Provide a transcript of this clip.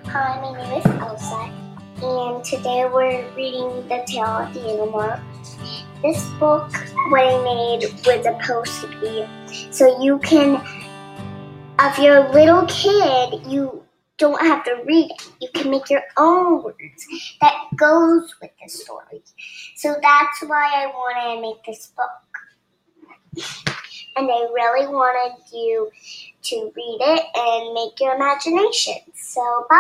Hi, my name is Elsa, and today we're reading The Tale of the Animorphs. This book, what I made, was supposed to be so you can, if you're a little kid, you don't have to read it. You can make your own words that goes with the story. So that's why I wanted to make this book. And I really wanted you to read it and make your imagination. So bye.